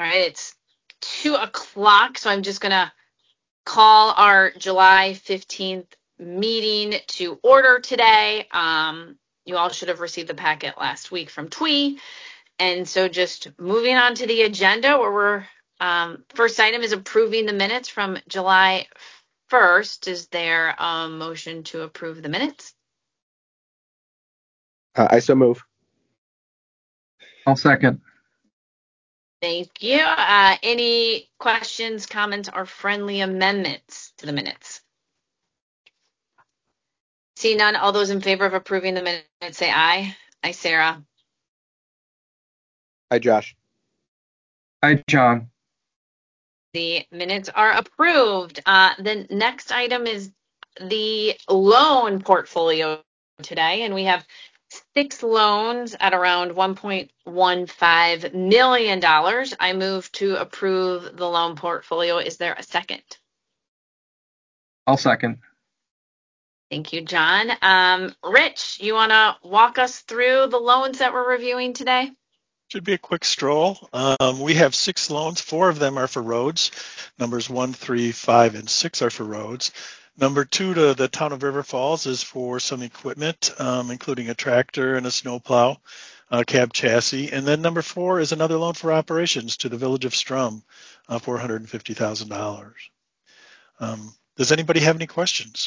All right, it's 2:00, so I'm just going to call our July 15th meeting to order today. You all should have received the packet last week from TWE. And so just moving on to the agenda, where first item is approving the minutes from July 1st. Is there a motion to approve the minutes? I so move. I'll second. Thank you. Any questions, comments, or friendly amendments to the minutes? See none. All those in favor of approving the minutes say aye. Aye, Sarah. Aye, Josh. Aye, John. The minutes are approved. The next item is the loan portfolio today, and we have 6 loans at around $1.15 million. I move to approve the loan portfolio. Is there a second? I'll second. Thank you, John. Rich, you want to walk us through the loans that we're reviewing today? Should be a quick stroll. We have 6 loans. 4 of them are for roads. Numbers 1, 3, 5, and 6 are for roads. Number 2 to the town of River Falls is for some equipment, including a tractor and a snowplow, cab chassis. And then number 4 is another loan for operations to the village of Strum, $450,000. Does anybody have any questions?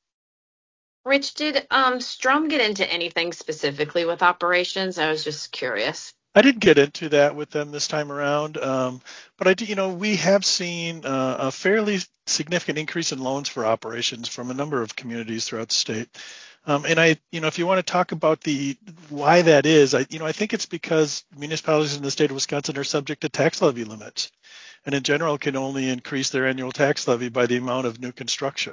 Rich, did Strum get into anything specifically with operations? I was just curious. I didn't get into that with them this time around, but I do. We have seen a fairly significant increase in loans for operations from a number of communities throughout the state. And if you want to talk about why that is, I think it's because municipalities in the state of Wisconsin are subject to tax levy limits, and in general can only increase their annual tax levy by the amount of new construction.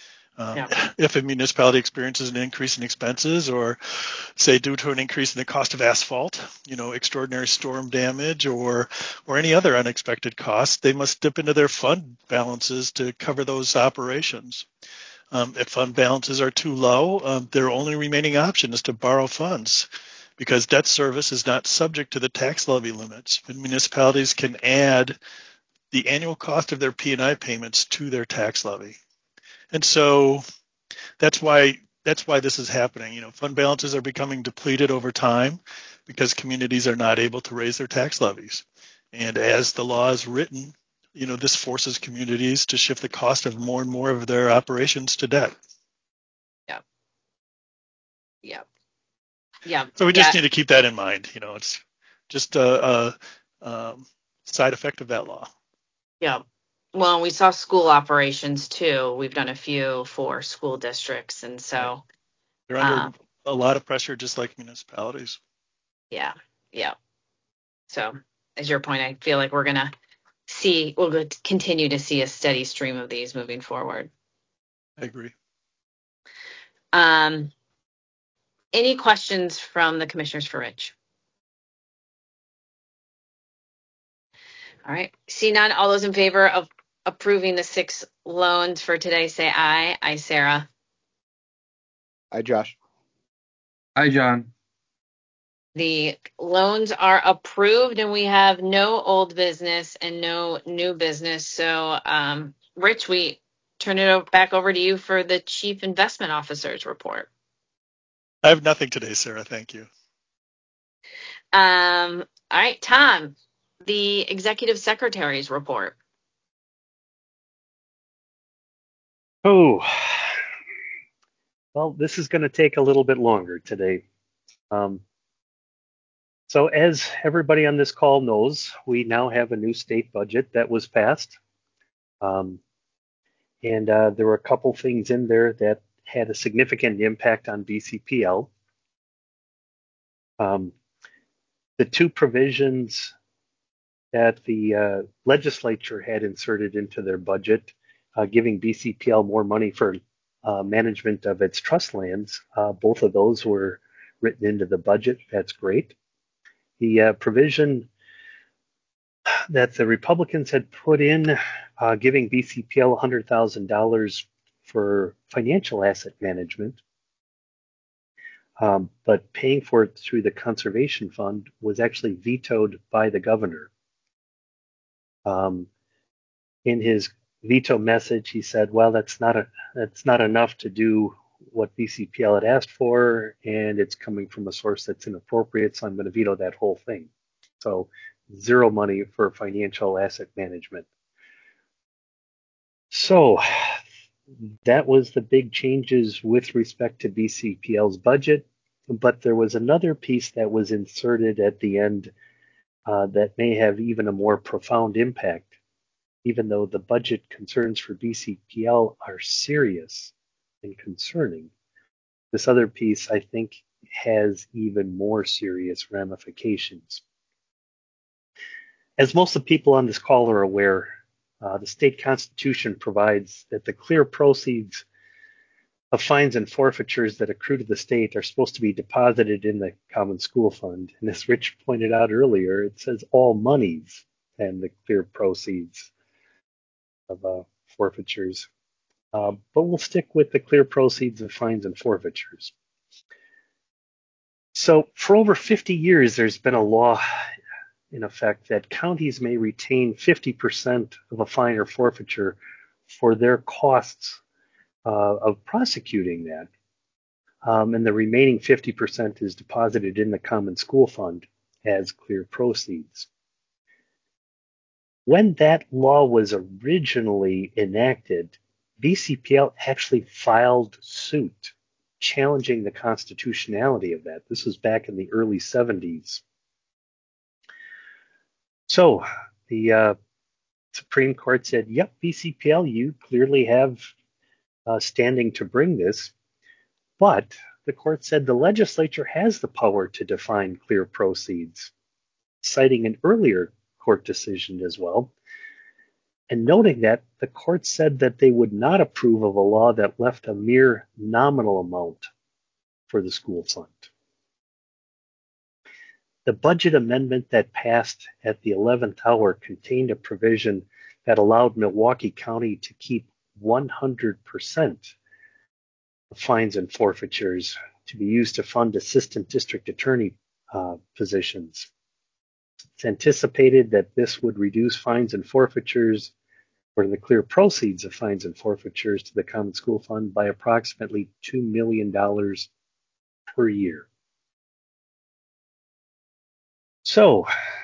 If a municipality experiences an increase in expenses, or say due to an increase in the cost of asphalt, extraordinary storm damage, or any other unexpected costs, they must dip into their fund balances to cover those operations. If fund balances are too low, their only remaining option is to borrow funds, because debt service is not subject to the tax levy limits. And municipalities can add the annual cost of their P&I payments to their tax levy. And so that's why this is happening. Fund balances are becoming depleted over time because communities are not able to raise their tax levies. And as the law is written, this forces communities to shift the cost of more and more of their operations to debt. Yeah. So we just need to keep that in mind. It's just a side effect of that law. Yeah. Well, we saw school operations too. We've done a few for school districts, and so they're under a lot of pressure, just like municipalities. Yeah. So, as your point, I feel like we'll continue to see a steady stream of these moving forward. I agree. Any questions from the commissioners for Rich? All right. See none. All those in favor of approving the 6 loans for today say aye. Aye, Sarah. Aye, Josh. Aye, John. The loans are approved, and we have no old business and no new business. So, Rich, we turn it back over to you for the Chief Investment Officer's report. I have nothing today, Sarah. Thank you. All right, Tom, the Executive Secretary's report. Oh, well, this is going to take a little bit longer today. So as everybody on this call knows, we now have a new state budget that was passed. And there were a couple things in there that had a significant impact on BCPL. The 2 provisions that the legislature had inserted into their budget, giving BCPL more money for management of its trust lands, both of those were written into the budget. That's great. The provision that the Republicans had put in, giving BCPL $100,000 for financial asset management, but paying for it through the conservation fund, was actually vetoed by the governor. In his veto message, he said, "Well, that's not enough to do what BCPL had asked for, and it's coming from a source that's inappropriate, so I'm going to veto that whole thing." So, zero money for financial asset management. So, that was the big changes with respect to BCPL's budget. But there was another piece that was inserted at the end that may have even a more profound impact, even though the budget concerns for BCPL are serious and concerning. This other piece, I think, has even more serious ramifications. As most of the people on this call are aware, the state constitution provides that the clear proceeds of fines and forfeitures that accrue to the state are supposed to be deposited in the common school fund. And as Rich pointed out earlier, it says all monies and the clear proceeds of forfeitures. But we'll stick with the clear proceeds of fines and forfeitures. So for over 50 years, there's been a law in effect that counties may retain 50% of a fine or forfeiture for their costs of prosecuting that. And the remaining 50% is deposited in the common school fund as clear proceeds. When that law was originally enacted, BCPL actually filed suit challenging the constitutionality of that. This was back in the early 70s. So the Supreme Court said, yep, BCPL, you clearly have standing to bring this. But the court said the legislature has the power to define clear proceeds, citing an earlier court decision as well. And noting that, the court said that they would not approve of a law that left a mere nominal amount for the school fund. The budget amendment that passed at the 11th hour contained a provision that allowed Milwaukee County to keep 100% of fines and forfeitures to be used to fund assistant district attorney positions. It's anticipated that this would reduce fines and forfeitures, or the clear proceeds of fines and forfeitures to the Common School Fund by approximately $2 million per year. So,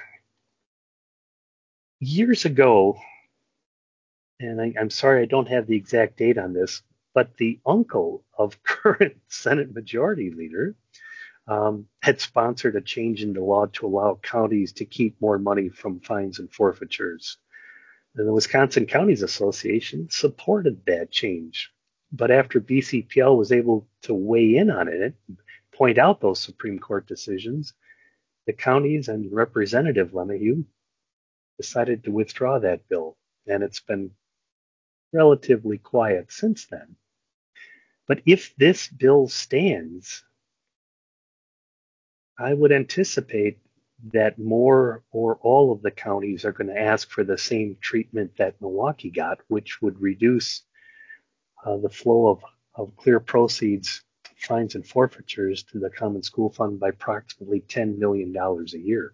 years ago, and I'm sorry I don't have the exact date on this, but the uncle of current Senate Majority Leader had sponsored a change in the law to allow counties to keep more money from fines and forfeitures. And the Wisconsin Counties Association supported that change. But after BCPL was able to weigh in on it, point out those Supreme Court decisions, the counties and Representative LeMahieu decided to withdraw that bill. And it's been relatively quiet since then. But if this bill stands, I would anticipate that more or all of the counties are going to ask for the same treatment that Milwaukee got, which would reduce the flow of clear proceeds, fines, and forfeitures to the Common School Fund by approximately $10 million a year.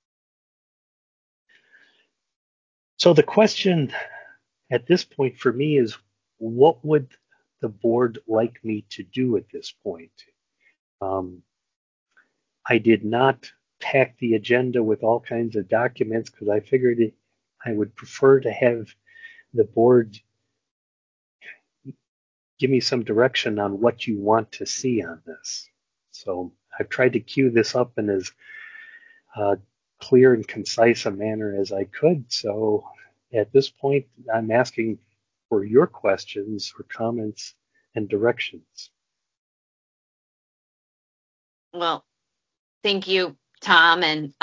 So the question at this point for me is, what would the board like me to do at this point? I did not pack the agenda with all kinds of documents because I figured I would prefer to have the board give me some direction on what you want to see on this. So I've tried to cue this up in as clear and concise a manner as I could. So at this point, I'm asking for your questions or comments and directions. Well, thank you, Tom, and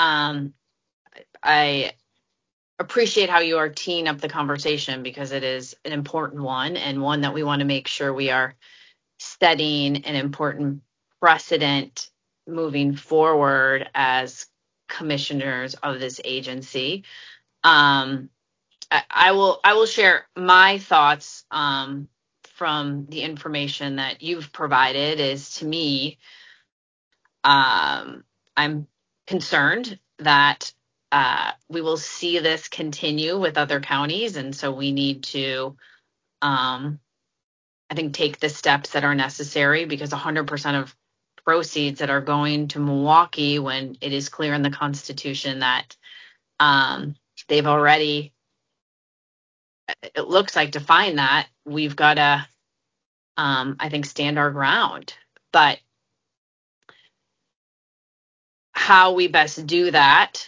I appreciate how you are teeing up the conversation because it is an important one and one that we want to make sure we are setting an important precedent moving forward as commissioners of this agency. I will share my thoughts from the information that you've provided. Is to me, I'm concerned that we will see this continue with other counties, and so we need to, I think, take the steps that are necessary, because 100% of proceeds that are going to Milwaukee, when it is clear in the Constitution that they've already, it looks like, defined that, we've got to, I think, stand our ground. But how we best do that,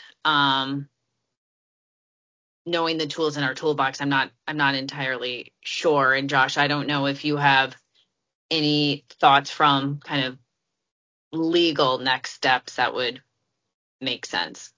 knowing the tools in our toolbox, I'm not entirely sure. And Josh, I don't know if you have any thoughts from kind of legal next steps that would make sense.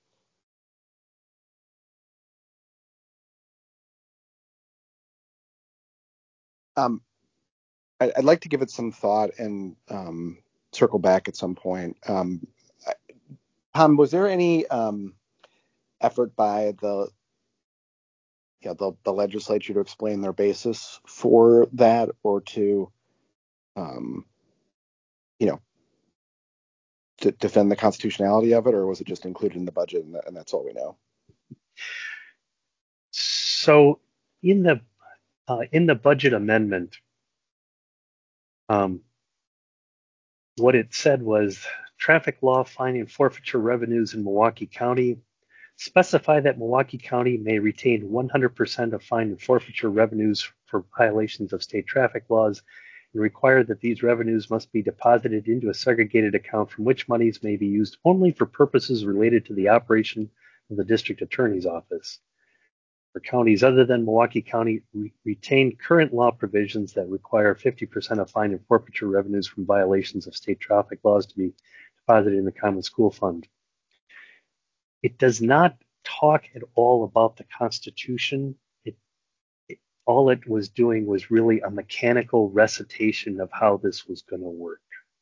I'd like to give it some thought and circle back at some point. Tom, was there any effort by the legislature to explain their basis for that, or to to defend the constitutionality of it, or was it just included in the budget and that's all we know? So in the budget amendment, what it said was traffic law, fine, and forfeiture revenues in Milwaukee County specify that Milwaukee County may retain 100% of fine and forfeiture revenues for violations of state traffic laws, and require that these revenues must be deposited into a segregated account from which monies may be used only for purposes related to the operation of the district attorney's office. For counties other than Milwaukee County, retain current law provisions that require 50% of fine and forfeiture revenues from violations of state traffic laws to be deposited in the common school fund. It does not talk at all about the Constitution. All it was doing was really a mechanical recitation of how this was going to work.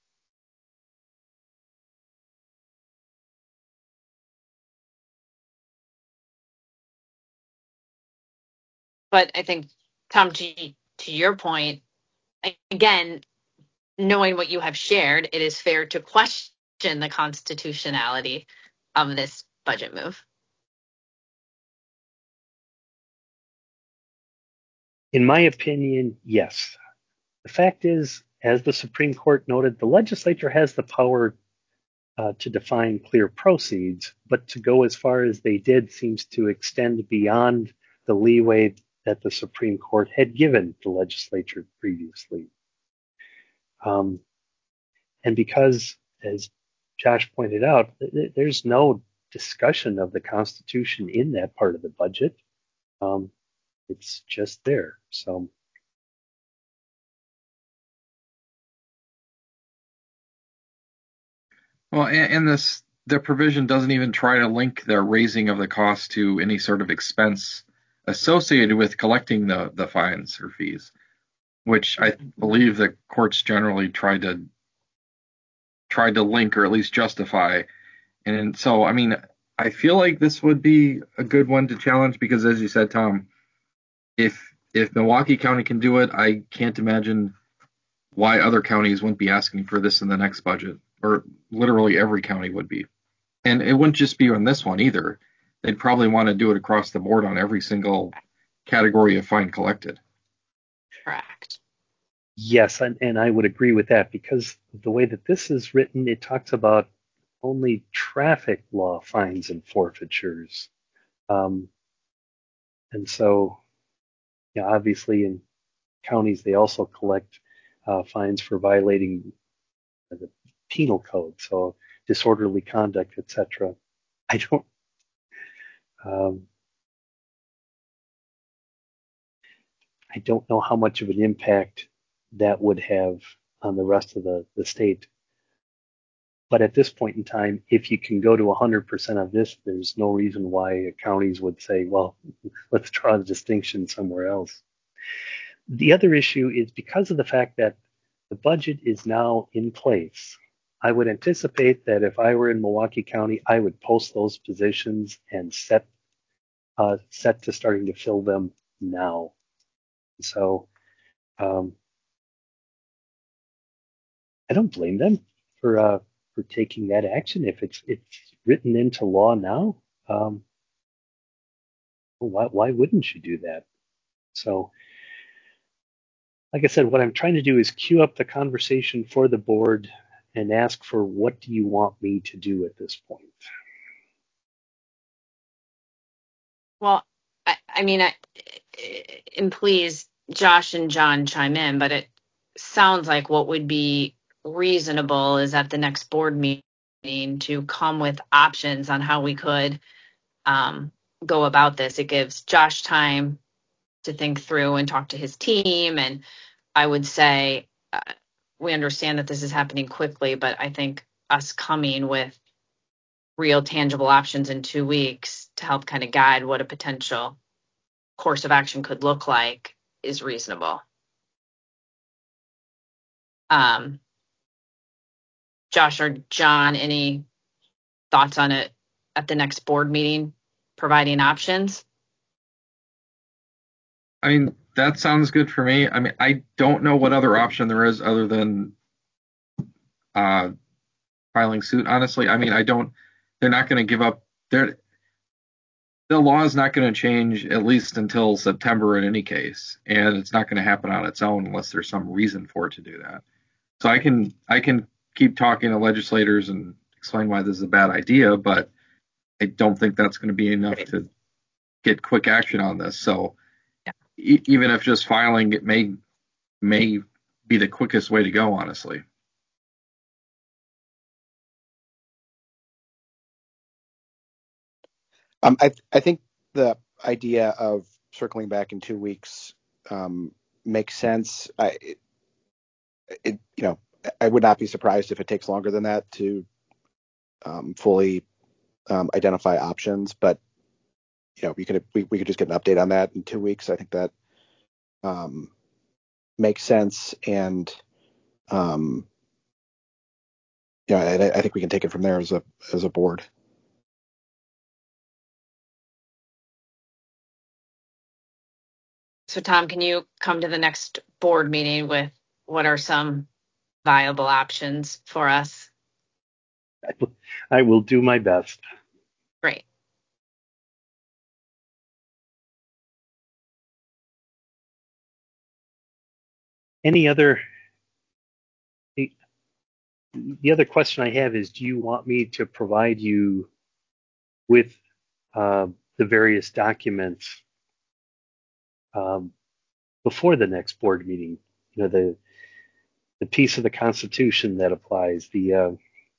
But I think, Tom, to your point, again, knowing what you have shared, it is fair to question the constitutionality of this budget move. In my opinion, yes. The fact is, as the Supreme Court noted, the legislature has the power to define clear proceeds, but to go as far as they did seems to extend beyond the leeway that the Supreme Court had given the legislature previously. And because, as Josh pointed out, there's no discussion of the Constitution in that part of the budget. It's just there. So. Well, and the provision doesn't even try to link the raising of the cost to any sort of expense associated with collecting the fines or fees, which I believe the courts generally tried to link or at least justify. And so, I mean, I feel like this would be a good one to challenge because, as you said, Tom, if Milwaukee County can do it, I can't imagine why other counties wouldn't be asking for this in the next budget, or literally every county would be. And it wouldn't just be on this one either. They'd probably want to do it across the board on every single category of fine collected. Correct. Yes, and I would agree with that because the way that this is written, it talks about only traffic law fines and forfeitures. And so, yeah, obviously in counties, they also collect fines for violating the penal code, so disorderly conduct, etc. I don't know how much of an impact that would have on the rest of the state. But at this point in time, if you can go to 100% of this, there's no reason why counties would say, well, let's draw the distinction somewhere else. The other issue is because of the fact that the budget is now in place, I would anticipate that if I were in Milwaukee County, I would post those positions and set to starting to fill them now. So I don't blame them for taking that action if it's written into law now. why wouldn't you do that? So, like I said, what I'm trying to do is queue up the conversation for the board and ask for what do you want me to do at this point? Well, I mean, and please, Josh and John chime in, but it sounds like what would be reasonable is at the next board meeting to come with options on how we could go about this. It gives Josh time to think through and talk to his team. And I would say we understand that this is happening quickly, but I think us coming with real tangible options in 2 weeks to help kind of guide what a potential course of action could look like is reasonable. Josh or John, any thoughts on it at the next board meeting, providing options? I mean, that sounds good for me. I mean, I don't know what other option there is other than filing suit. Honestly, I mean, they're not going to give up. The law is not going to change at least until September in any case, and it's not going to happen on its own unless there's some reason for it to do that. So I can keep talking to legislators and explain why this is a bad idea, but I don't think that's going to be enough to get quick action on this. So even if just filing it may be the quickest way to go, honestly. I think the idea of circling back in 2 weeks makes sense. I would not be surprised if it takes longer than that to fully identify options, but we could just get an update on that in 2 weeks. I think that makes sense, and I think we can take it from there as a board. So Tom, can you come to the next board meeting with what are some viable options for us? I will do my best. Great. Any other? The other question I have is, do you want me to provide you with the various documents before the next board meeting? The piece of the Constitution that applies, the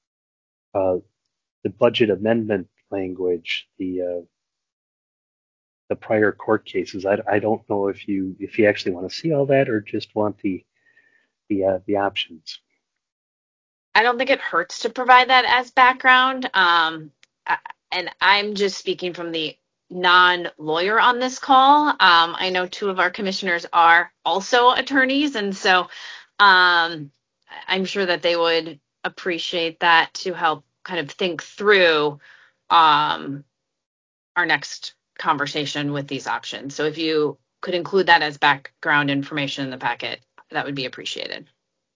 budget amendment language, the prior court cases. I don't know if you actually want to see all that or just want the options. I don't think it hurts to provide that as background. And I'm just speaking from the non-lawyer on this call. I know 2 of our commissioners are also attorneys, and so I'm sure that they would appreciate that to help kind of think through our next conversation with these options. So if you could include that as background information in the packet, that would be appreciated.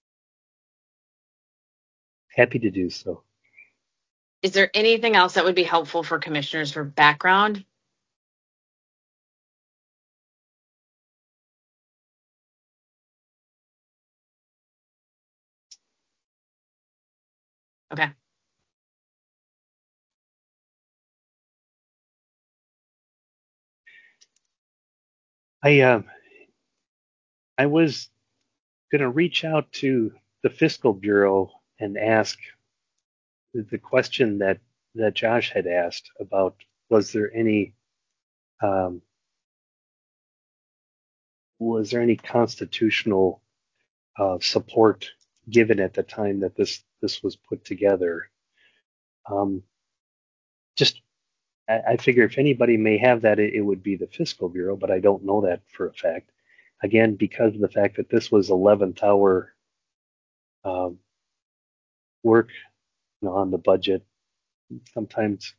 Happy to do so. Is there anything else that would be helpful for commissioners for background? Okay. I was going to reach out to the Fiscal Bureau and ask the question that Josh had asked about, was there any constitutional support given at the time that this was put together? I figure if anybody may have that, it would be the Fiscal Bureau, but I don't know that for a fact. Again, because of the fact that this was 11th hour work on the budget, sometimes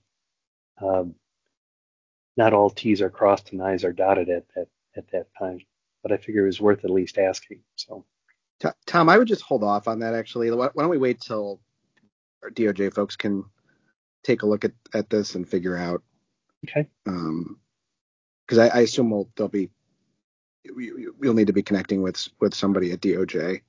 not all T's are crossed and I's are dotted at that time. But I figure it was worth at least asking. So, Tom, I would just hold off on that. Actually, why don't we wait till our DOJ folks can take a look at this and figure out okay, because I assume you'll need to be connecting with somebody at DOJ.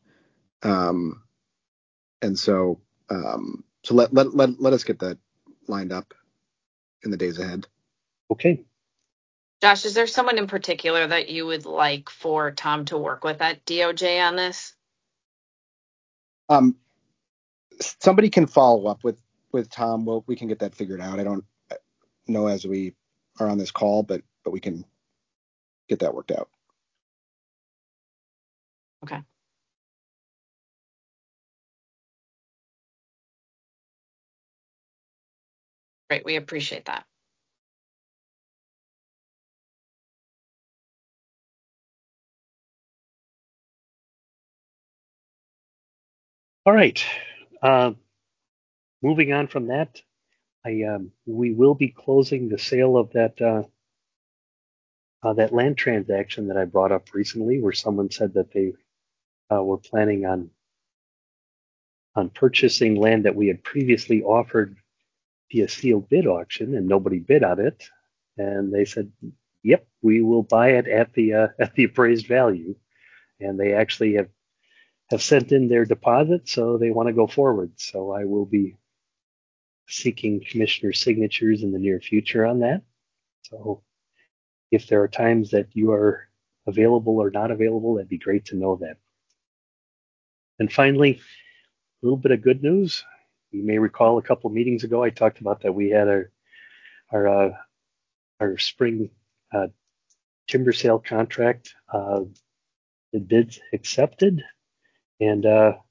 And so let us get that lined up in the days ahead. Okay. Josh, is there someone in particular that you would like for Tom to work with at DOJ on this? Somebody can follow up with Tom. Well, we can get that figured out. I don't know as we are on this call, but we can get that worked out. Okay. Great. We appreciate that. All right. Moving on from that, we will be closing the sale of that land transaction that I brought up recently, where someone said that they were planning on purchasing land that we had previously offered via sealed bid auction, and nobody bid on it. And they said, "Yep, we will buy it at the appraised value." And they actually have sent in their deposit, so they want to go forward. So I will be seeking commissioner signatures in the near future on that. So if there are times that you are available or not available, that'd be great to know that. And finally, a little bit of good news. You may recall a couple of meetings ago, I talked about that we had our spring timber sale contract, the bids accepted, and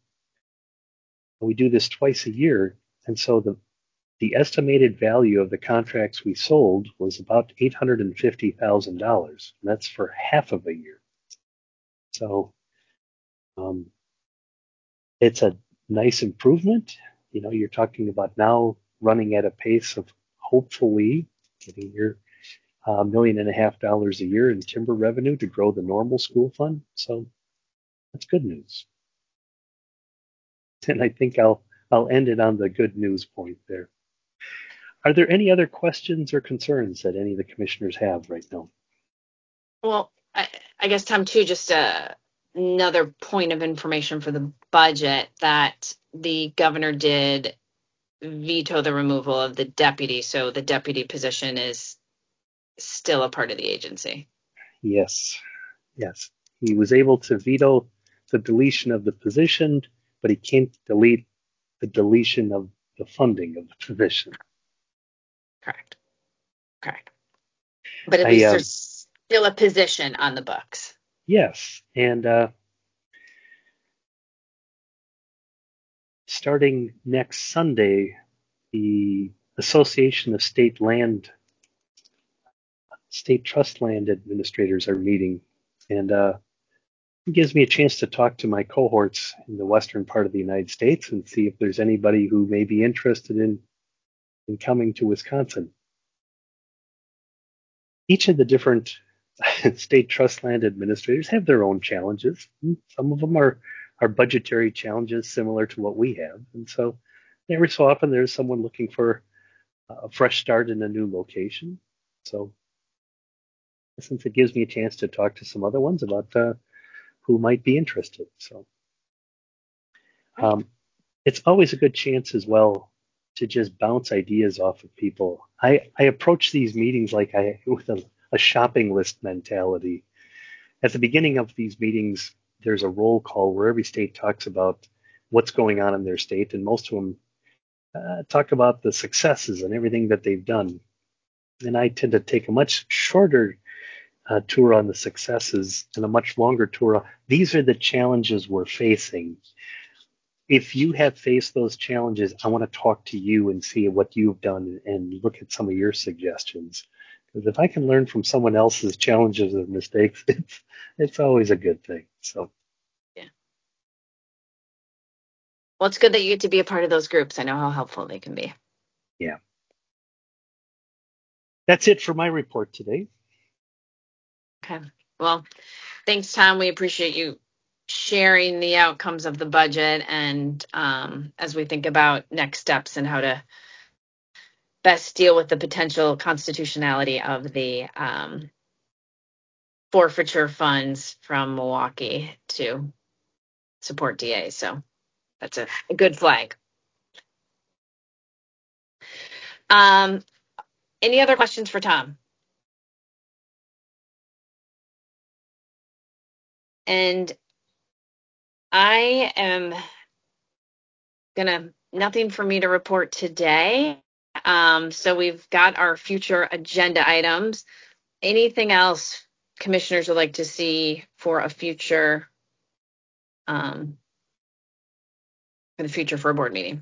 we do this twice a year. And so the estimated value of the contracts we sold was about $850,000. That's for half of a year. So it's a nice improvement. You know, you're talking about now running at a pace of hopefully getting your $1.5 million a year in timber revenue to grow the normal school fund. So that's good news. And I think I'll end it on the good news point there. Are there any other questions or concerns that any of the commissioners have right now? Well, I guess, Tom, too, just another point of information for the budget, that the governor did veto the removal of the deputy. So the deputy position is still a part of the agency. Yes. He was able to veto the deletion of the position, but he can't delete the deletion of the funding of the position. Correct. But at least there's still a position on the books. Yes. And starting next Sunday, the Association of State Trust Land Administrators are meeting, and it gives me a chance to talk to my cohorts in the western part of the United States and see if there's anybody who may be interested in coming to Wisconsin. Each of the different state trust land administrators have their own challenges. Some of them are budgetary challenges similar to what we have. And so every so often there's someone looking for a fresh start in a new location. So since it gives me a chance to talk to some other ones about who might be interested. So it's always a good chance as well to just bounce ideas off of people. I approach these meetings like with a shopping list mentality. At the beginning of these meetings, there's a roll call where every state talks about what's going on in their state, and most of them talk about the successes and everything that they've done. And I tend to take a much shorter tour on the successes and a much longer tour. These are the challenges we're facing. If you have faced those challenges, I want to talk to you and see what you've done and look at some of your suggestions. Because if I can learn from someone else's challenges and mistakes, it's always a good thing. So, yeah. Well, it's good that you get to be a part of those groups. I know how helpful they can be. Yeah. That's it for my report today. Okay. Well, thanks, Tom. We appreciate you sharing the outcomes of the budget, and as we think about next steps and how to best deal with the potential constitutionality of the forfeiture funds from Milwaukee to support DA. So that's a good flag. Any other questions for Tom? And I am nothing for me to report today. So we've got our future agenda items. Anything else commissioners would like to see for a future, for the future for a board meeting?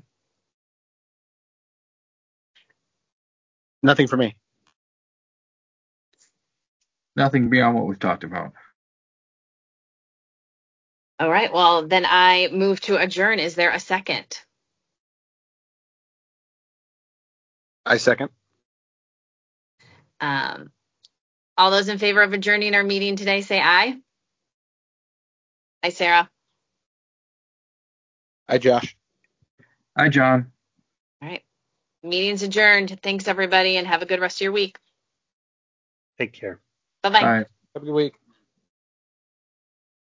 Nothing for me. Nothing beyond what we've talked about. All right. Well, then I move to adjourn. Is there a second? I second. All those in favor of adjourning our meeting today, say aye. Aye, Sarah. Hi, Josh. Hi, John. All right. Meeting's adjourned. Thanks, everybody, and have a good rest of your week. Take care. Bye-bye. Bye. Have a good week.